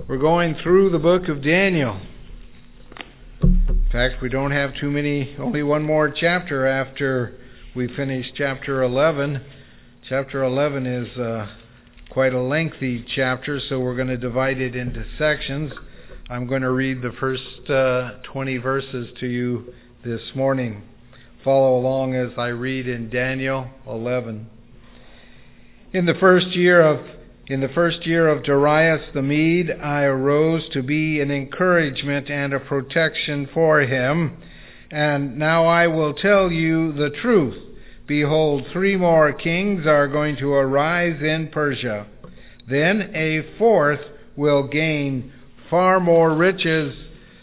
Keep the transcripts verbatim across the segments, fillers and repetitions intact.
We're going through the book of Daniel. In fact, we don't have too many, only one more chapter after we finish chapter eleven. Chapter eleven is uh, quite a lengthy chapter, so we're going to divide it into sections. I'm going to read the first uh, twenty verses to you this morning. Follow along as I read in Daniel eleven. In the first year of In the first year of Darius the Mede, I arose to be an encouragement and a protection for him. And now I will tell you the truth. Behold, three more kings are going to arise in Persia. Then a fourth will gain far more riches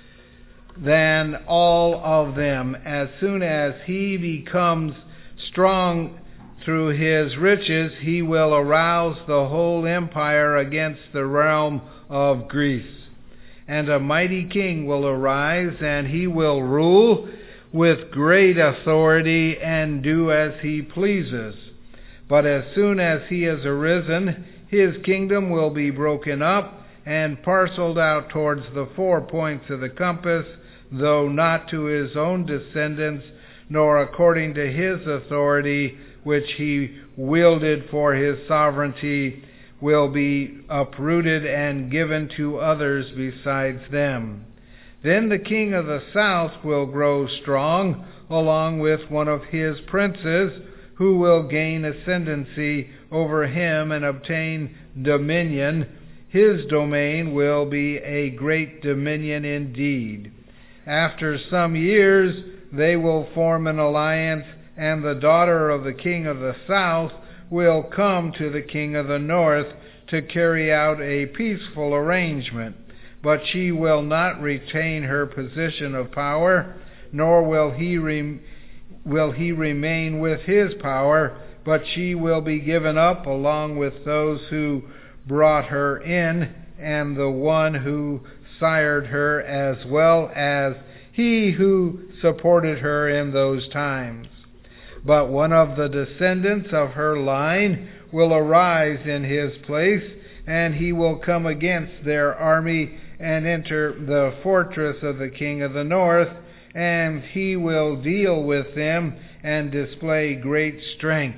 than all of them. As soon as he becomes strong through his riches, he will arouse the whole empire against the realm of Greece. And a mighty king will arise, and he will rule with great authority and do as he pleases. But as soon as he has arisen, his kingdom will be broken up and parceled out towards the four points of the compass, though not to his own descendants, nor according to his authority, which he wielded for his sovereignty, will be uprooted and given to others besides them. Then the king of the south will grow strong, along with one of his princes, who will gain ascendancy over him and obtain dominion. His domain will be a great dominion indeed. After some years, they will form an alliance, and the daughter of the king of the south will come to the king of the north to carry out a peaceful arrangement. But she will not retain her position of power, nor will he re- will he remain with his power, but she will be given up along with those who brought her in, and the one who sired her, as well as he who supported her in those times. But one of the descendants of her line will arise in his place, and he will come against their army and enter the fortress of the king of the north, and he will deal with them and display great strength.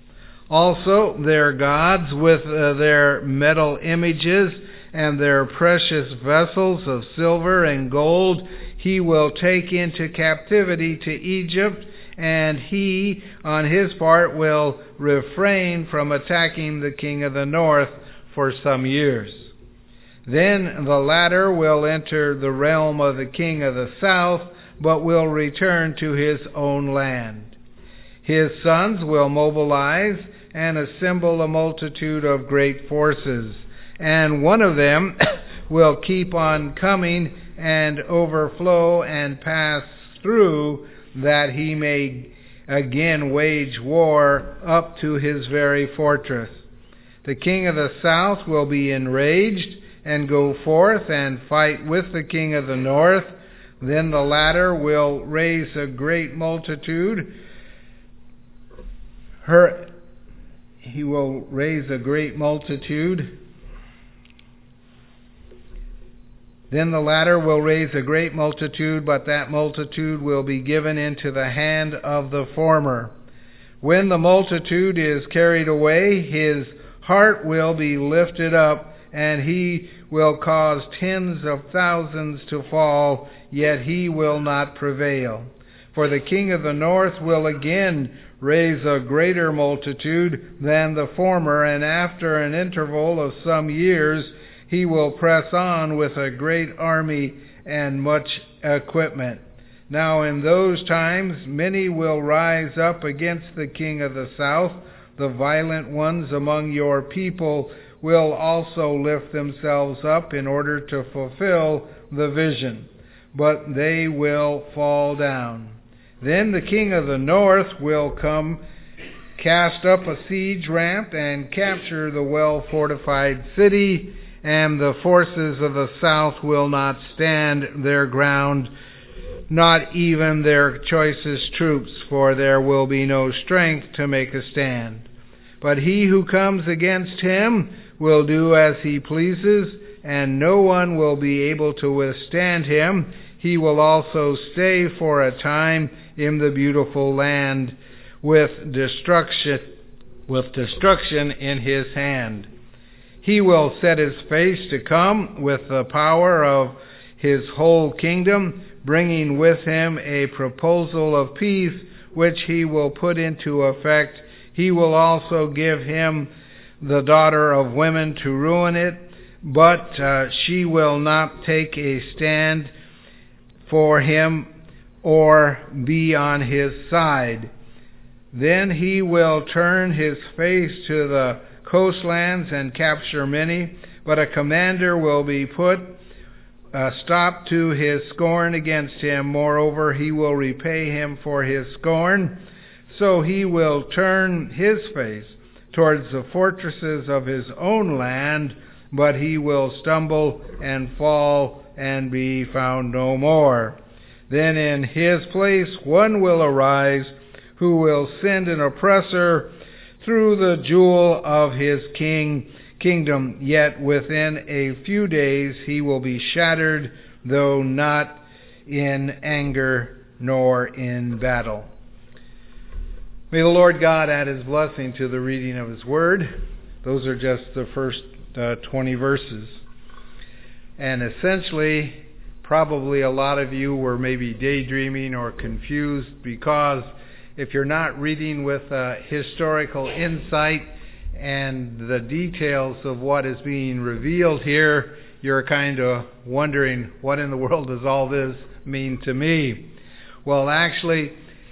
Also their gods with uh, their metal images and their precious vessels of silver and gold he will take into captivity to Egypt, and he, on his part, will refrain from attacking the king of the north for some years. Then the latter will enter the realm of the king of the south, but will return to his own land. His sons will mobilize and assemble a multitude of great forces, and one of them will keep on coming and overflow and pass through, that he may again wage war up to his very fortress. The king of the south will be enraged and go forth and fight with the king of the north. Then the latter will raise a great multitude. Her, he will raise a great multitude. Then the latter will raise a great multitude, but that multitude will be given into the hand of the former. When the multitude is carried away, his heart will be lifted up, and he will cause tens of thousands to fall, yet he will not prevail. For the king of the north will again raise a greater multitude than the former, and after an interval of some years, he will press on with a great army and much equipment. Now in those times many will rise up against the king of the south. The violent ones among your people will also lift themselves up in order to fulfill the vision, but they will fall down. Then the king of the north will come, cast up a siege ramp, and capture the well-fortified city, and the forces of the south will not stand their ground, not even their choicest troops, for there will be no strength to make a stand. But he who comes against him will do as he pleases, and no one will be able to withstand him. He will also stay for a time in the beautiful land with destruction, with destruction in his hand. He will set his face to come with the power of his whole kingdom, bringing with him a proposal of peace, which he will put into effect. He will also give him the daughter of women to ruin it, but uh, she will not take a stand for him or be on his side. Then he will turn his face to the coastlands and capture many, but a commander will be put a stop to his scorn against him. Moreover, he will repay him for his scorn. So he will turn his face towards the fortresses of his own land, but he will stumble and fall and be found no more. Then in his place one will arise who will send an oppressor through the jewel of his king kingdom, yet within a few days he will be shattered, though not in anger nor in battle. May the Lord God add his blessing to the reading of his word. Those are just the first uh, twenty verses. And essentially, probably a lot of you were maybe daydreaming or confused, because if you're not reading with uh, historical insight and the details of what is being revealed here, you're kind of wondering, what in the world does all this mean to me? Well, actually,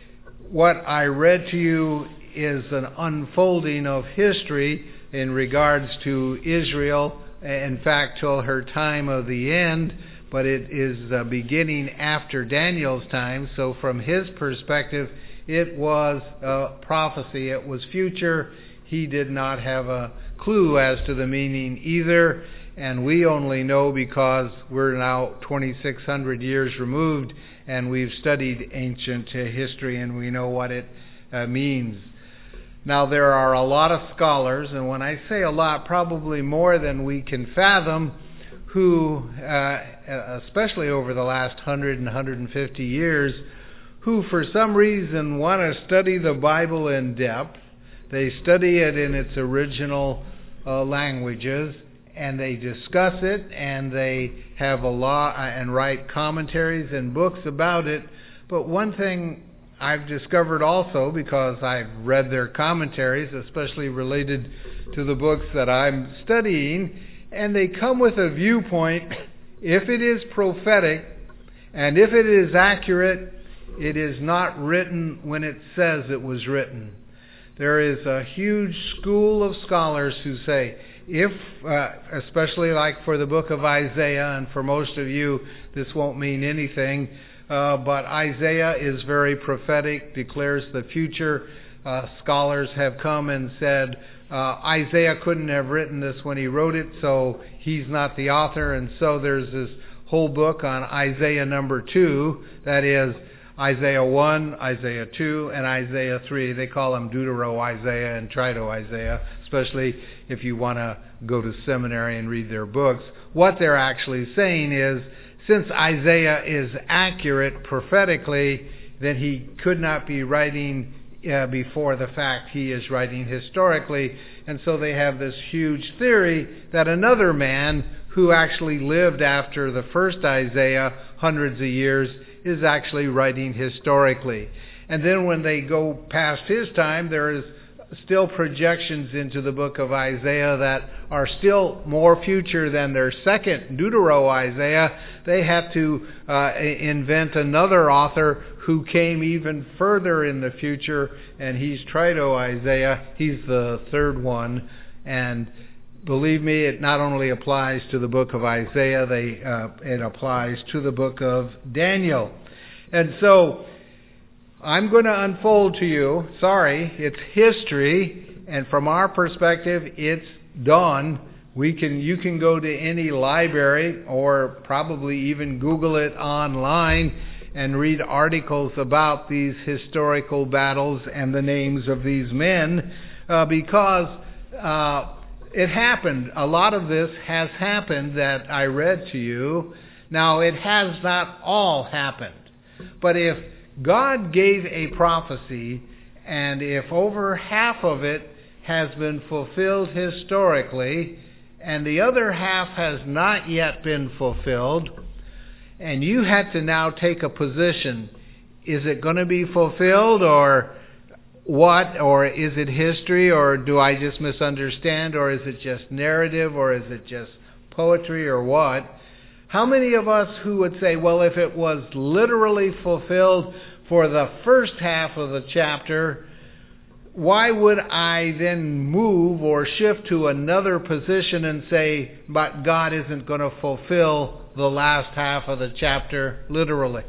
what I read to you is an unfolding of history in regards to Israel, in fact, till her time of the end, but it is uh, beginning after Daniel's time. So from his perspective, it was a prophecy. It was future. He did not have a clue as to the meaning either, and we only know because we're now twenty-six hundred years removed and we've studied ancient history and we know what it uh, means. Now, there are a lot of scholars, and when I say a lot, probably more than we can fathom, who, uh, especially over the last one hundred and one hundred fifty years, who for some reason want to study the Bible in depth. They study it in its original uh, languages, and they discuss it, and they have a lot and write commentaries and books about it. But one thing I've discovered also, because I've read their commentaries, especially related to the books that I'm studying, and they come with a viewpoint, if it is prophetic, and if it is accurate, it is not written when it says it was written. There is a huge school of scholars who say, if, uh, especially like for the book of Isaiah, and for most of you this won't mean anything, uh, but Isaiah is very prophetic, declares the future. Uh, scholars have come and said, uh, Isaiah couldn't have written this when he wrote it, so he's not the author, and so there's this whole book on Isaiah number two, that is, Isaiah one, Isaiah two, and Isaiah three. They call them Deutero-Isaiah and Trito-Isaiah, especially if you want to go to seminary and read their books. What they're actually saying is, since Isaiah is accurate prophetically, then he could not be writing uh, before the fact. He is writing historically. And so they have this huge theory that another man who actually lived after the first Isaiah hundreds of years is actually writing historically. And then when they go past his time, there is still projections into the book of Isaiah that are still more future than their second Deutero-Isaiah. They have to uh, invent another author who came even further in the future, and he's Trito-Isaiah. He's the third one. And believe me, it not only applies to the book of Isaiah, they, uh, it applies to the book of Daniel. And so, I'm going to unfold to you, sorry, it's history, and from our perspective, it's done. We can, you can go to any library, or probably even Google it online, and read articles about these historical battles and the names of these men, uh, because uh, it happened. A lot of this has happened that I read to you. Now, it has not all happened. But if God gave a prophecy, and if over half of it has been fulfilled historically, and the other half has not yet been fulfilled, and you had to now take a position, is it going to be fulfilled or what? Or is it history? Or do I just misunderstand? Or is it just narrative? Or is it just poetry? Or what? How many of us who would say, well, if it was literally fulfilled for the first half of the chapter, why would I then move or shift to another position and say, but God isn't going to fulfill the last half of the chapter literally?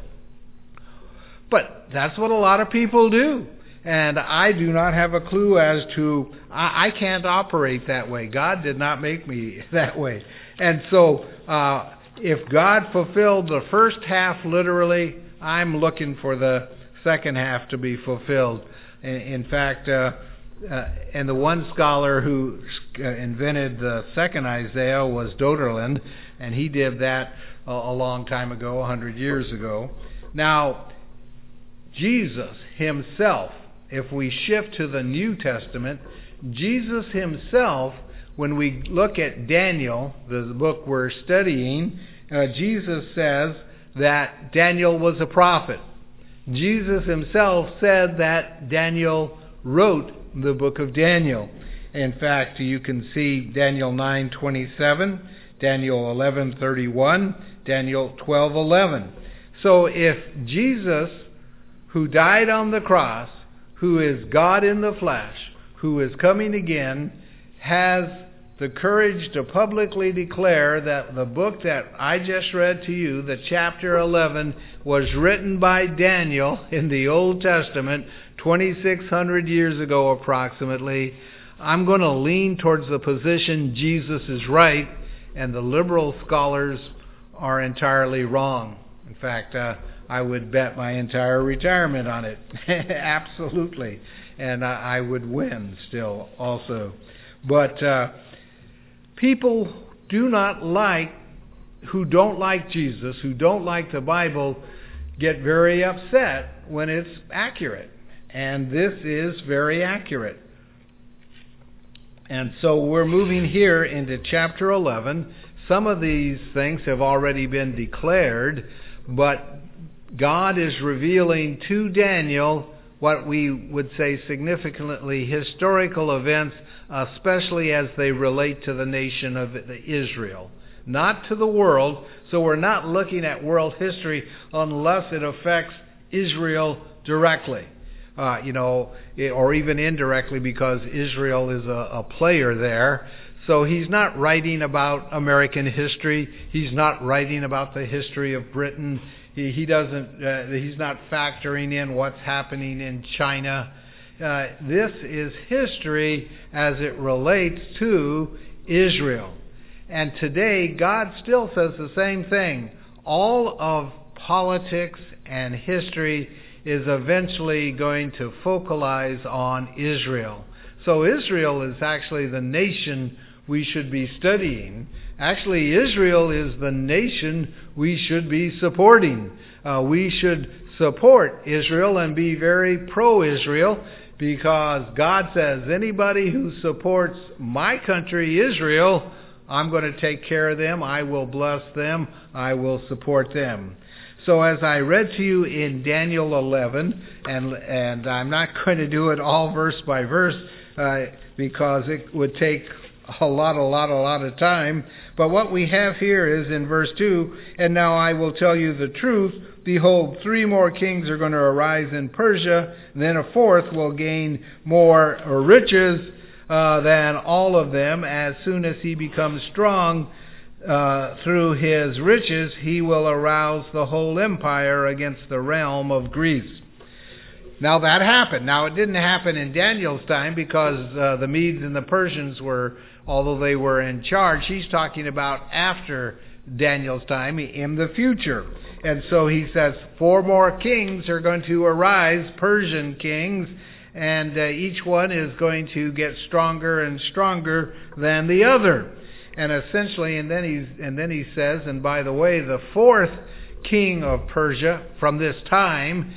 But that's what a lot of people do. And I do not have a clue as to, I, I can't operate that way. God did not make me that way. And so, uh, if God fulfilled the first half literally, I'm looking for the second half to be fulfilled. In, in fact, uh, uh, and the one scholar who uh, invented the second Isaiah was Doderland, and he did that a, a long time ago, a hundred years ago. Now, Jesus himself, if we shift to the New Testament, Jesus himself, when we look at Daniel, the book we're studying, uh, Jesus says that Daniel was a prophet. Jesus himself said that Daniel wrote the book of Daniel. In fact, you can see Daniel nine twenty-seven, Daniel eleven thirty-one, Daniel twelve eleven. So if Jesus, who died on the cross, who is God in the flesh, who is coming again, has the courage to publicly declare that the book that I just read to you, the chapter eleven, was written by Daniel in the Old Testament twenty-six hundred years ago approximately, I'm going to lean towards the position Jesus is right and the liberal scholars are entirely wrong. In fact, uh, I would bet my entire retirement on it. Absolutely. And I, I would win still also. But uh, people do not like, who don't like Jesus, who don't like the Bible, get very upset when it's accurate. And this is very accurate. And so we're moving here into chapter eleven. Some of these things have already been declared, but God is revealing to Daniel what we would say significantly historical events, especially as they relate to the nation of Israel, not to the world. So we're not looking at world history unless it affects Israel directly, uh, you know, or even indirectly, because Israel is a, a player there. So he's not writing about American history. He's not writing about the history of Britain. He, he doesn't. Uh, he's not factoring in what's happening in China. Uh, this is history as it relates to Israel. And today, God still says the same thing. All of politics and history is eventually going to focalize on Israel. So Israel is actually the nation we should be studying. Actually, Israel is the nation we should be supporting. Uh, we should support Israel and be very pro-Israel, because God says anybody who supports my country, Israel, I'm going to take care of them. I will bless them. I will support them. So as I read to you in Daniel eleven, and and I'm not going to do it all verse by verse uh, because it would take a lot, a lot, a lot of time. But what we have here is in verse two, and now I will tell you the truth. Behold, three more kings are going to arise in Persia, and then a fourth will gain more riches uh, than all of them. As soon as he becomes strong uh, through his riches, he will arouse the whole empire against the realm of Greece. Now that happened. Now it didn't happen in Daniel's time, because uh, the Medes and the Persians were, although they were in charge, he's talking about after Daniel's time, in the future. And so he says four more kings are going to arise, Persian kings, and uh, each one is going to get stronger and stronger than the other. And essentially, and then he's, and then he says, and by the way, the fourth king of Persia from this time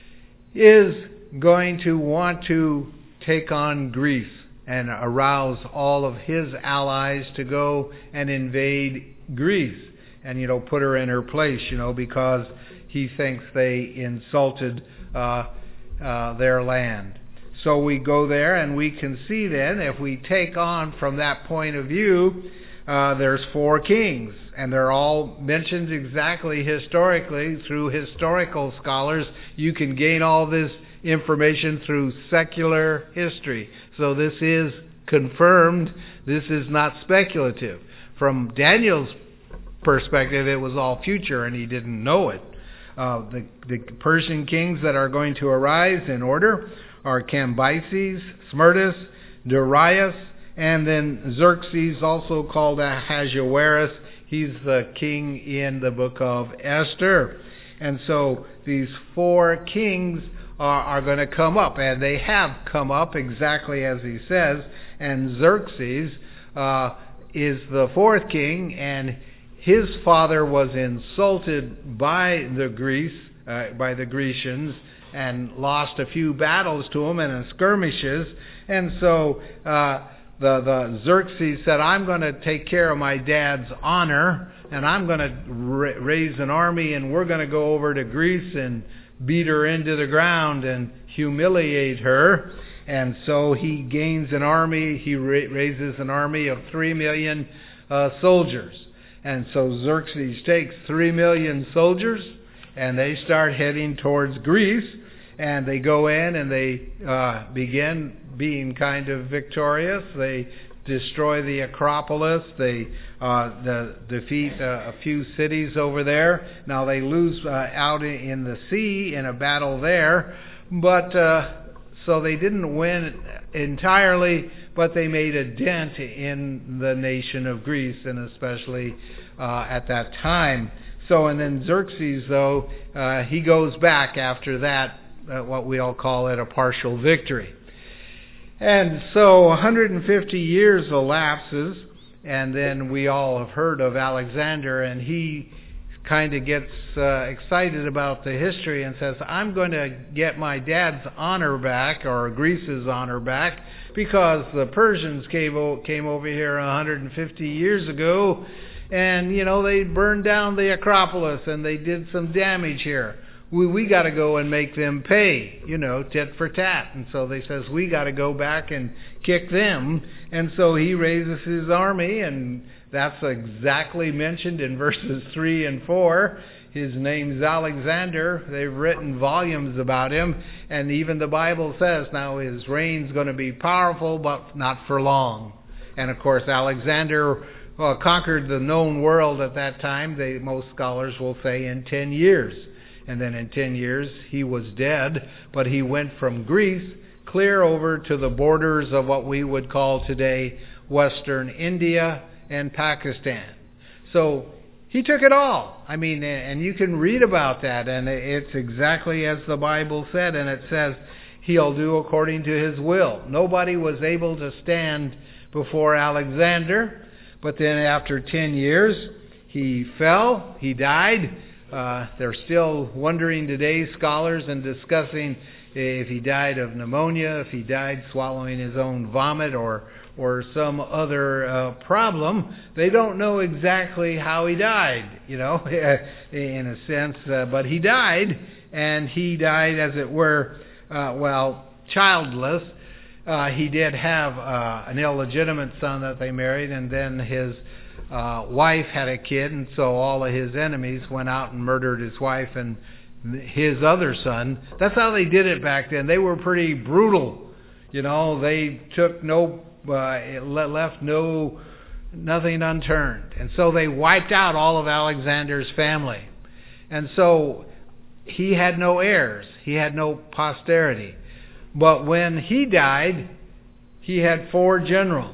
is going to want to take on Greece and arouse all of his allies to go and invade Greece and, you know, put her in her place, you know, because he thinks they insulted uh, uh, their land. So we go there and we can see then, if we take on from that point of view, uh, there's four kings. And they're all mentioned exactly historically through historical scholars. You can gain all this information through secular history. So this is confirmed. This is not speculative. From Daniel's perspective, it was all future and he didn't know it. Uh, the, the Persian kings that are going to arise in order are Cambyses, Smerdis, Darius, and then Xerxes, also called Ahasuerus. He's the king in the book of Esther. And so these four kings are, are going to come up, and they have come up exactly as he says. And Xerxes uh, is the fourth king, and his father was insulted by the Greece, uh, by the Grecians, and lost a few battles to them and skirmishes. And so uh, the, the Xerxes said, I'm going to take care of my dad's honor, and I'm going to ra- raise an army, and we're going to go over to Greece and beat her into the ground and humiliate her. And so he gains an army. He ra- raises an army of three million uh, soldiers. And so Xerxes takes three million soldiers, and they start heading towards Greece. And they go in and they uh, begin being kind of victorious. They destroy the Acropolis. They uh, the, defeat uh, a few cities over there. Now they lose uh, out in the sea in a battle there. But uh, so they didn't win entirely, but they made a dent in the nation of Greece, and especially uh, at that time. So, and then Xerxes, though, uh, he goes back after that, uh, what we all call it, a partial victory. And so one hundred fifty years elapses, and then we all have heard of Alexander, and he kind of gets uh, excited about the history and says, I'm going to get my dad's honor back, or Greece's honor back, because the Persians came, o- came over here one hundred fifty years ago, and, you know, they burned down the Acropolis, and they did some damage here. We we got to go and make them pay, you know, tit for tat. And so they says, we got to go back and kick them. And so he raises his army, and that's exactly mentioned in verses three and four. His name's Alexander. They've written volumes about him. And even the Bible says now his reign's going to be powerful, but not for long. And of course, Alexander uh, conquered the known world at that time. They, most scholars will say in ten years. And then in ten years, he was dead, but he went from Greece clear over to the borders of what we would call today Western India and Pakistan. So he took it all. I mean, and you can read about that, and it's exactly as the Bible said, and it says he'll do according to his will. Nobody was able to stand before Alexander, but then after ten years, he fell, he died. Uh, they're still wondering today, scholars, and discussing if he died of pneumonia, if he died swallowing his own vomit, or or some other uh, problem. They don't know exactly how he died, you know, in a sense. Uh, but he died, and he died, as it were, uh, well, childless. Uh, he did have uh, an illegitimate son that they married, and then his Uh, wife had a kid, and so all of his enemies went out and murdered his wife and his other son. That's how they did it back then. They were pretty brutal. You know, they took no, uh, left no, nothing unturned. And so they wiped out all of Alexander's family. And so he had no heirs. He had no posterity. But when he died, he had four generals.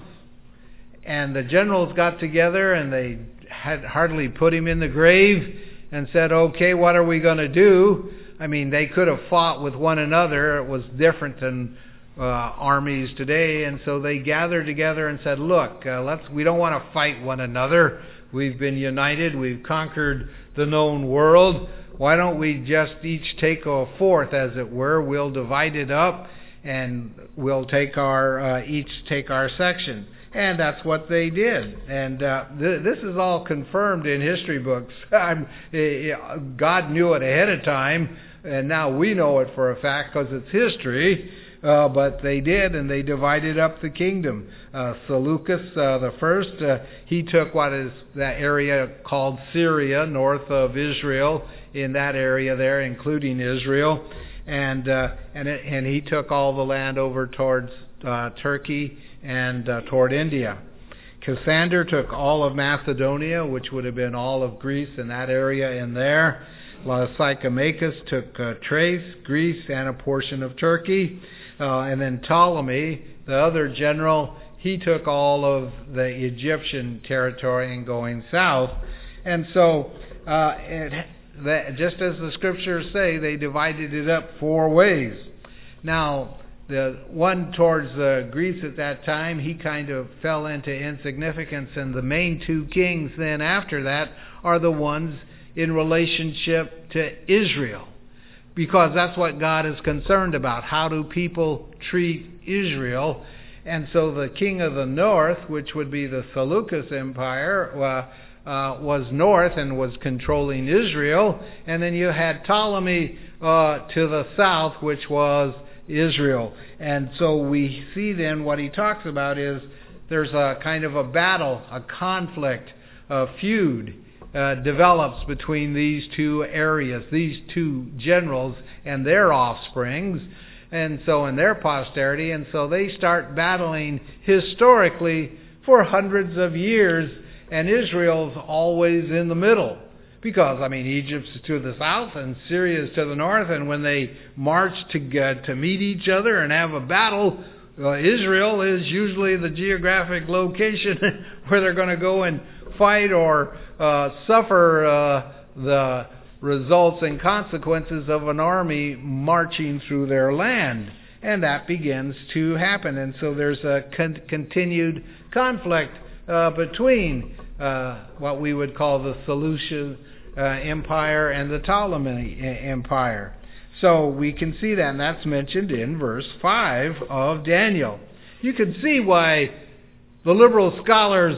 And the generals got together, and they had hardly put him in the grave and said, okay, what are we going to do? I mean, they could have fought with one another. It was different than uh, armies today, and so they gathered together and said, look, uh, let's we don't want to fight one another. We've been united. We've conquered the known world. Why don't we just each take a fourth, as it were? We'll divide it up, and we'll take our uh, each take our section. And that's what they did. And uh, th- this is all confirmed in history books. I'm, God knew it ahead of time, and now we know it for a fact because it's history. Uh, but they did, and they divided up the kingdom. Uh, Seleucus uh, the first, uh, he took what is that area called Syria, north of Israel, in that area there, including Israel, and uh, and it, and he took all the land over towards uh, Turkey and uh, toward India. Cassander took all of Macedonia, which would have been all of Greece and that area in there. Lysimachus took uh, Thrace, Greece, and a portion of Turkey. Uh, and then Ptolemy, the other general, he took all of the Egyptian territory and going south. And so, uh, it, that, just as the scriptures say, they divided it up four ways. Now, the one towards uh, Greece at that time, he kind of fell into insignificance, and the main two kings then after that are the ones in relationship to Israel, because that's what God is concerned about. How do people treat Israel? And so the king of the north, which would be the Seleucus Empire, uh, uh, was north and was controlling Israel. And then you had Ptolemy uh, to the south, which was Israel. And so we see then what he talks about is there's a kind of a battle, a conflict, a feud uh, develops between these two areas, these two generals and their offsprings, and so in their posterity, and so they start battling historically for hundreds of years, and Israel's always in the middle. Because, I mean, Egypt's to the south and Syria's to the north, and when they march to uh, to meet each other and have a battle, uh, Israel is usually the geographic location where they're going to go and fight or uh, suffer uh, the results and consequences of an army marching through their land. And that begins to happen. And so there's a con- continued conflict uh, between uh, what we would call the Seleucid uh, Empire and the Ptolemy Empire. So we can see that, and that's mentioned in verse five of Daniel. You can see why the liberal scholars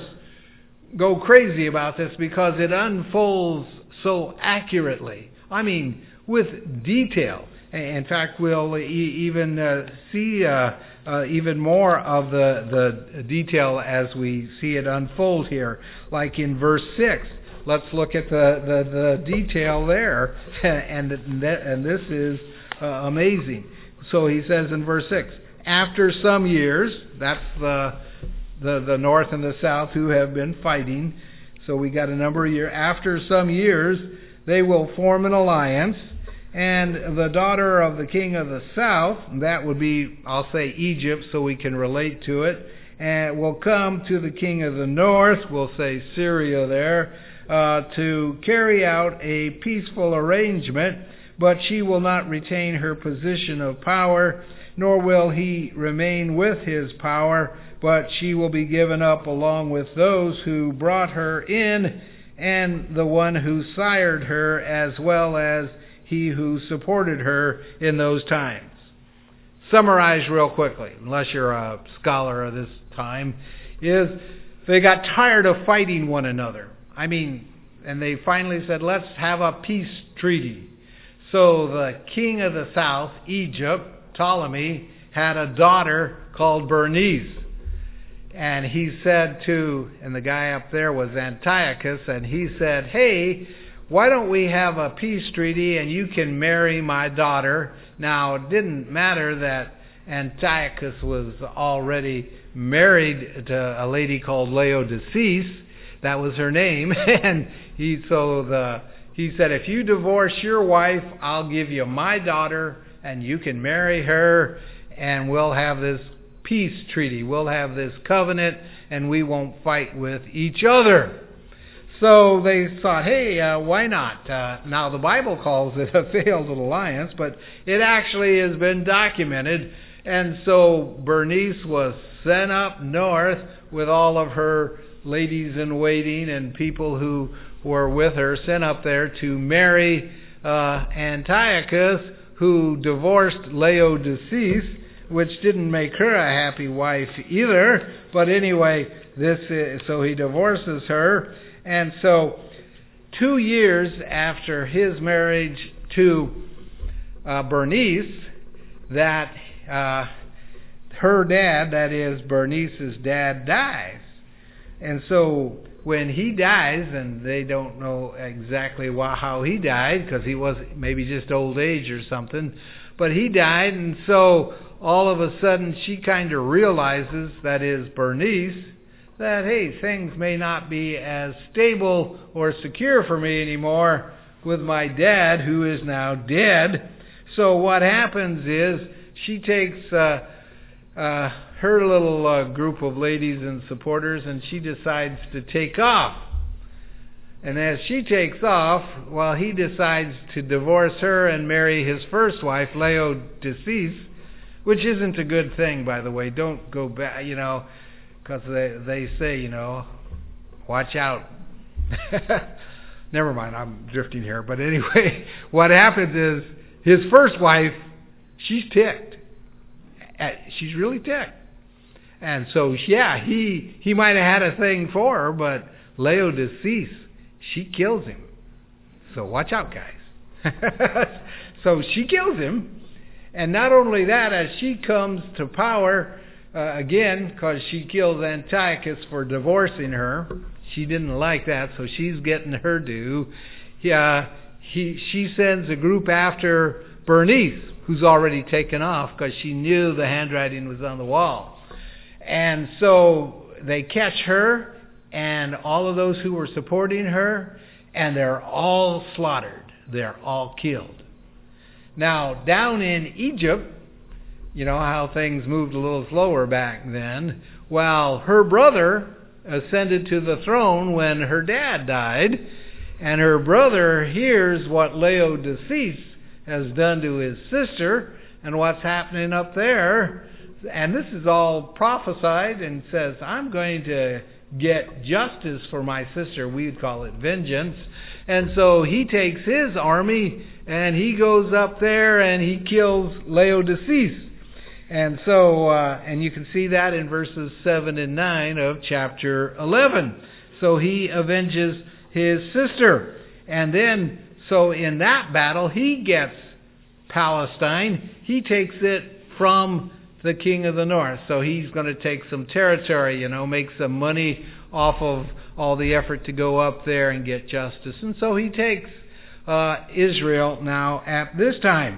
go crazy about this, because it unfolds so accurately. I mean, with detail. In fact, we'll e- even uh, see uh, uh, even more of the, the detail as we see it unfold here. Like in verse six, let's look at the, the, the detail there, and, and this is uh, amazing. So he says in verse six, after some years, that's the, the, the north and the south who have been fighting, so we got a number of years. After some years, they will form an alliance, and the daughter of the king of the south, that would be, I'll say Egypt so we can relate to it, and will come to the king of the north, we'll say Syria there, uh, to carry out a peaceful arrangement, but she will not retain her position of power, nor will he remain with his power, but she will be given up along with those who brought her in, and the one who sired her, as well as he who supported her in those times. Summarize real quickly, unless you're a scholar of this time, is they got tired of fighting one another. I mean, and they finally said, let's have a peace treaty. So the king of the south, Egypt, Ptolemy, had a daughter called Bernice. And he said to, and the guy up there was Antiochus, and he said, hey, why don't we have a peace treaty and you can marry my daughter? Now, it didn't matter that Antiochus was already married to a lady called Laodice. That was her name. And he so the he said, if you divorce your wife, I'll give you my daughter and you can marry her, and we'll have this peace treaty. We'll have this covenant, and we won't fight with each other. So they thought, hey, uh, why not? Uh, now, the Bible calls it a failed alliance, but it actually has been documented And so Bernice was sent up north with all of her ladies in waiting and people who were with her, sent up there to marry uh, Antiochus, who divorced Laodiceas, which didn't make her a happy wife either. But anyway, this is, so he divorces her. And so two years after his marriage to uh, Bernice, that uh, her dad, that is Bernice's dad, dies. And so when he dies, and they don't know exactly why, how he died, because he was maybe just old age or something, but he died, and so all of a sudden she kind of realizes, that is Bernice, that, hey, things may not be as stable or secure for me anymore with my dad, who is now dead. So what happens is she takes uh, uh, her little uh, group of ladies and supporters, and she decides to take off. And as she takes off, well, he decides to divorce her and marry his first wife, Laodiceas, which isn't a good thing, by the way. Don't go back, you know, because they, they say, you know, watch out. Never mind, I'm drifting here. But anyway, what happens is his first wife, she's ticked. She's really ticked. And so, yeah, he he might have had a thing for her, but Laodiceas, she kills him. So watch out, guys. So she kills him. And not only that, as she comes to power, uh, again, because she kills Antiochus for divorcing her, she didn't like that, so she's getting her due. Yeah, he, she sends a group after Bernice, who's already taken off, because she knew the handwriting was on the wall. And so they catch her and all of those who were supporting her, and they're all slaughtered. They're all killed. Now, down in Egypt, you know how things moved a little slower back then. Well, her brother ascended to the throne when her dad died, and her brother hears what Laodiceas has done to his sister and what's happening up there. And this is all prophesied, and says, I'm going to get justice for my sister. We'd call it vengeance. And so he takes his army and he goes up there and he kills Laodiceas. And so, uh, and you can see that in verses seven and nine of chapter eleven. So he avenges his sister. And then, so in that battle, he gets Palestine. He takes it from the king of the north. So he's going to take some territory, you know, make some money off of all the effort to go up there and get justice. And so he takes uh, Israel now at this time.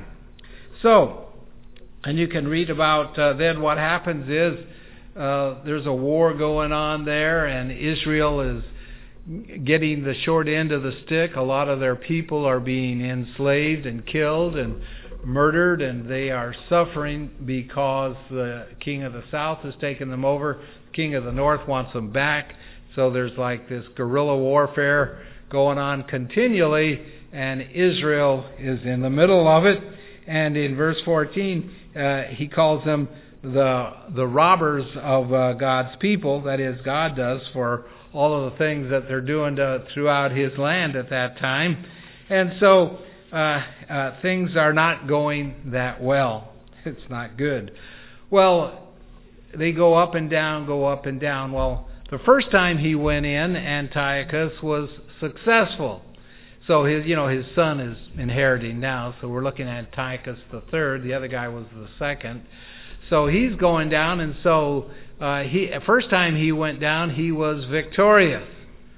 So, and you can read about uh, then what happens is uh, there's a war going on there, and Israel is getting the short end of the stick. A lot of their people are being enslaved and killed and murdered, and they are suffering because the king of the south has taken them over. The king of the north wants them back. So there's like this guerrilla warfare going on continually, and Israel is in the middle of it. And in verse fourteen, uh, he calls them the the robbers of uh, God's people. That is, God does for all of the things that they're doing to, throughout his land at that time. And so uh, uh, things are not going that well. It's not good. Well, they go up and down, go up and down. Well, the first time he went in, Antiochus was successful. So his, you know, his son is inheriting now. So we're looking at Antiochus the third. The other guy was the second. So he's going down, and so uh, he first time he went down, he was victorious,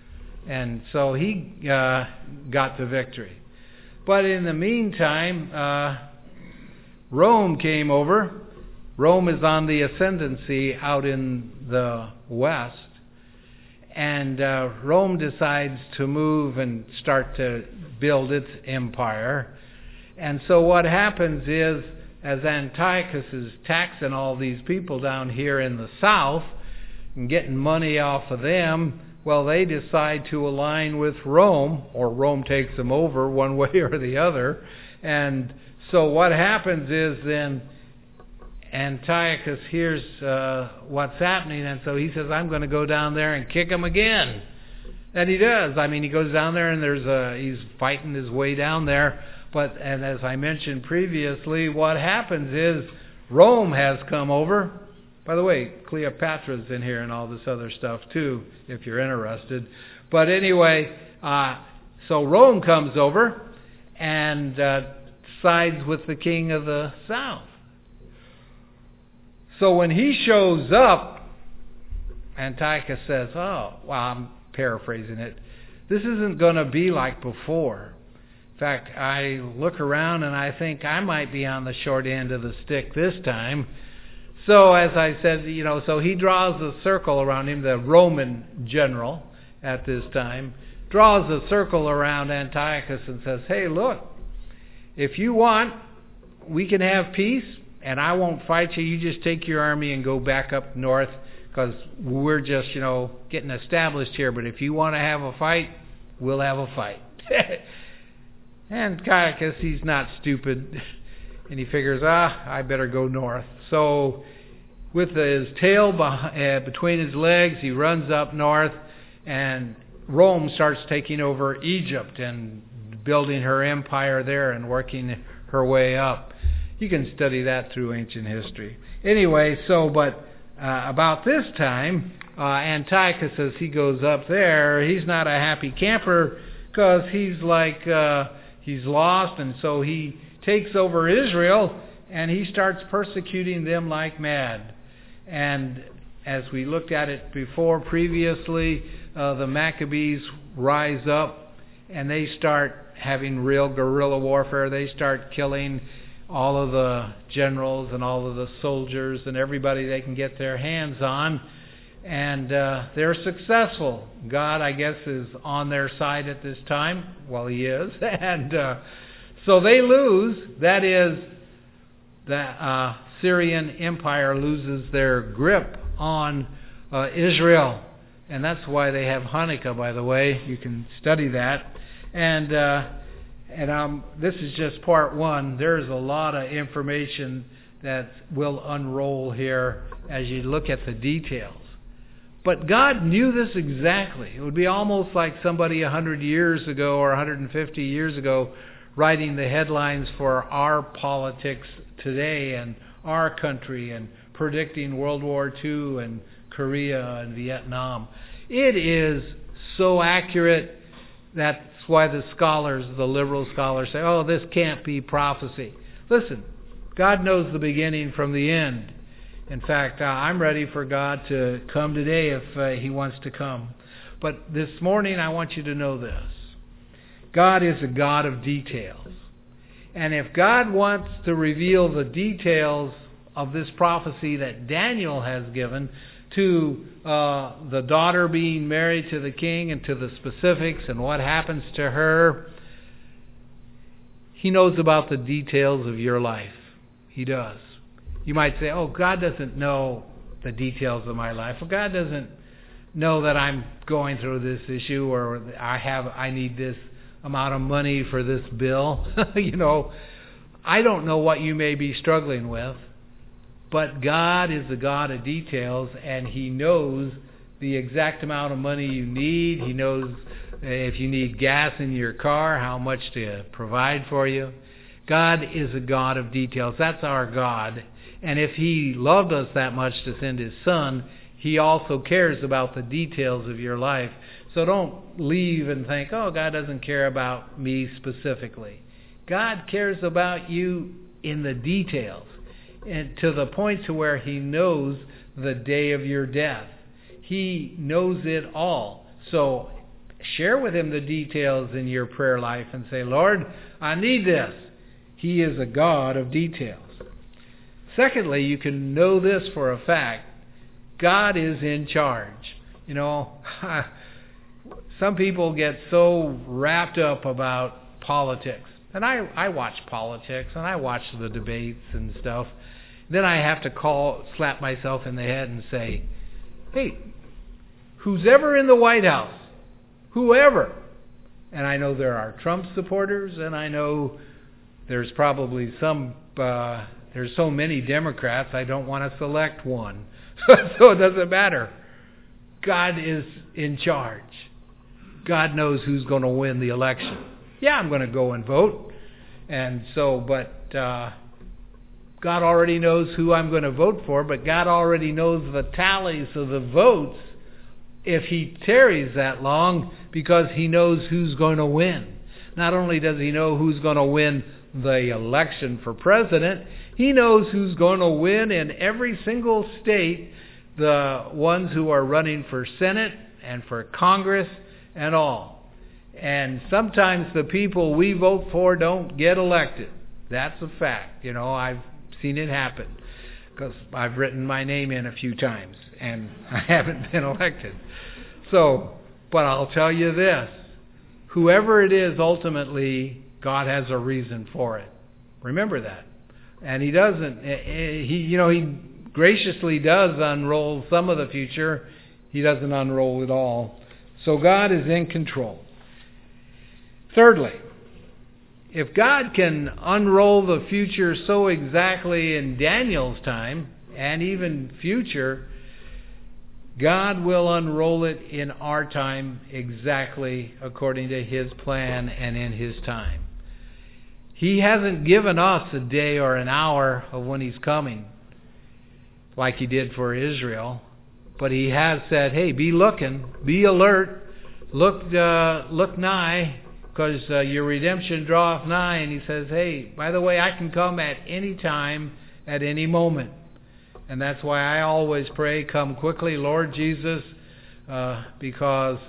and so he uh, got the victory. But in the meantime, uh, Rome came over. Rome is on the ascendancy out in the west. And uh, Rome decides to move and start to build its empire. And so what happens is, as Antiochus is taxing all these people down here in the south and getting money off of them, well, they decide to align with Rome, or Rome takes them over one way or the other. And so what happens is then Antiochus hears uh, what's happening, and so he says, I'm going to go down there and kick him again. And he does. I mean, he goes down there, and there's a, he's fighting his way down there. But, and as I mentioned previously, what happens is Rome has come over. By the way, Cleopatra's in here and all this other stuff too, if you're interested. But anyway, uh, so Rome comes over and uh, sides with the king of the south. So when he shows up, Antiochus says, oh, well, I'm paraphrasing it, this isn't going to be like before. In fact, I look around and I think I might be on the short end of the stick this time. So as I said, you know, so he draws a circle around him, the Roman general at this time, draws a circle around Antiochus and says, hey, look, if you want, we can have peace, and I won't fight you. You just take your army and go back up north, because we're just, you know, getting established here. But if you want to have a fight, we'll have a fight. And Antiochus, he's not stupid, and he figures, ah, I better go north. So with his tail behind, uh, between his legs, he runs up north, and Rome starts taking over Egypt and building her empire there and working her way up. You can study that through ancient history. Anyway, so, but uh, about this time, uh, Antiochus, as he goes up there, he's not a happy camper, because he's like, uh, he's lost, and so he takes over Israel, and he starts persecuting them like mad. And as we looked at it before previously, uh, the Maccabees rise up, and they start having real guerrilla warfare. They start killing all of the generals and all of the soldiers and everybody they can get their hands on. And uh, they're successful. God, I guess, is on their side at this time. Well, he is. and uh, so they lose. That is, the uh, Syrian Empire loses their grip on uh, Israel. And that's why they have Hanukkah, by the way. You can study that. And uh, and um, this is just part one. There's a lot of information that will unroll here as you look at the details. But God knew this exactly. It would be almost like somebody one hundred years ago or one hundred fifty years ago writing the headlines for our politics today and our country and predicting World War Two and Korea and Vietnam. It is so accurate. That's why the scholars, the liberal scholars, say, oh, this can't be prophecy. Listen, God knows the beginning from the end. In fact, uh, I'm ready for God to come today if uh, He wants to come. But this morning, I want you to know this. God is a God of details. And if God wants to reveal the details of this prophecy that Daniel has given to uh, the daughter being married to the king and to the specifics and what happens to her, He knows about the details of your life. He does. You might say, oh, God doesn't know the details of my life. Well, God doesn't know that I'm going through this issue, or I have I need this amount of money for this bill. you know, I don't know what you may be struggling with, but God is the God of details, and He knows the exact amount of money you need. He knows if you need gas in your car, how much to provide for you. God is a God of details. That's our God. And if He loved us that much to send His Son, He also cares about the details of your life. So don't leave and think, oh, God doesn't care about me specifically. God cares about you in the details, and to the point to where He knows the day of your death. He knows it all. So share with Him the details in your prayer life and say, Lord, I need this. He is a God of details. Secondly, you can know this for a fact. God is in charge. You know, some people get so wrapped up about politics. And I, I watch politics, and I watch the debates and stuff. Then I have to call, slap myself in the head and say, hey, who's ever in the White House, whoever, and I know there are Trump supporters, and I know there's probably some uh, there's so many Democrats, I don't want to select one. So it doesn't matter. God is in charge. God knows who's going to win the election. Yeah, I'm going to go and vote. And so, but uh, God already knows who I'm going to vote for, but God already knows the tallies of the votes if he tarries that long, because he knows who's going to win. Not only does he know who's going to win the election for president, he knows who's going to win in every single state, the ones who are running for Senate and for Congress and all. And sometimes the people we vote for don't get elected. That's a fact. You know, I've seen it happen because I've written my name in a few times and I haven't been elected. So, but I'll tell you this, whoever it is, ultimately, God has a reason for it. Remember that. And he doesn't, he, you know, he graciously does unroll some of the future. He doesn't unroll it all. So God is in control. Thirdly, if God can unroll the future so exactly in Daniel's time, and even future, God will unroll it in our time exactly according to his plan and in his time. He hasn't given us a day or an hour of when he's coming, like he did for Israel. But he has said, hey, be looking, be alert, look uh, look nigh, because uh, your redemption draweth nigh. And he says, hey, by the way, I can come at any time, at any moment. And that's why I always pray, come quickly, Lord Jesus, uh, because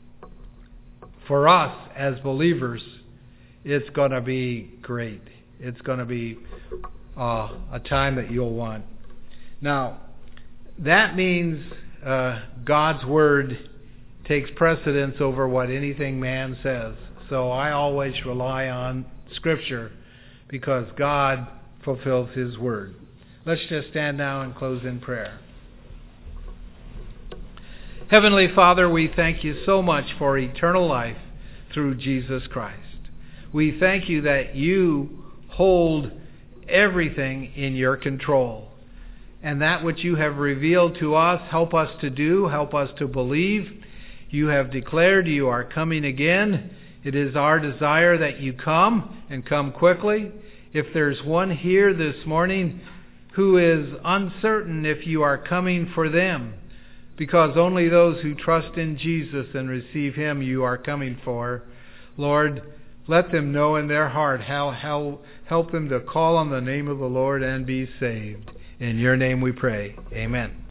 for us as believers, it's going to be great. It's going to be uh, a time that you'll want. Now, that means uh, God's Word takes precedence over what anything man says. So I always rely on Scripture because God fulfills His Word. Let's just stand now and close in prayer. Heavenly Father, we thank you so much for eternal life through Jesus Christ. We thank you that you hold everything in your control. And that which you have revealed to us, help us to do, help us to believe. You have declared you are coming again. It is our desire that you come and come quickly. If there's one here this morning who is uncertain if you are coming for them, because only those who trust in Jesus and receive him you are coming for, Lord, let them know in their heart how, how help them to call on the name of the Lord and be saved. In your name we pray. Amen.